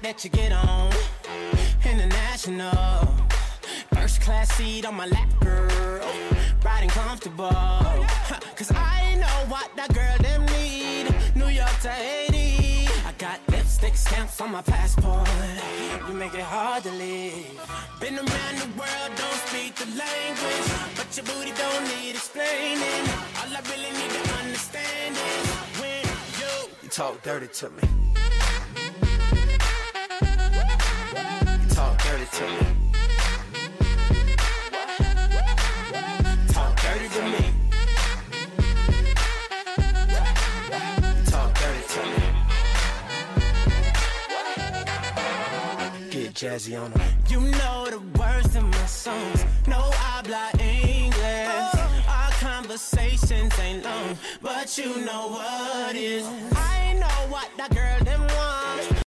that you get on. International, first class seat on my lap, girl. Riding comfortable, cause I know what that girl them need. New York to Haiti, I got lipstick stamps on my passport. You make it hard to leave. Been around the world, don't speak the language, but your booty don't need explaining. All I really need to understand is when you talk dirty to me. You talk dirty to me. Talk dirty to me. Talk dirty to me. Get jazzy on them. You know the words in my songs. No habla English. Our conversations ain't long, but you know what is. I know what that girl them want.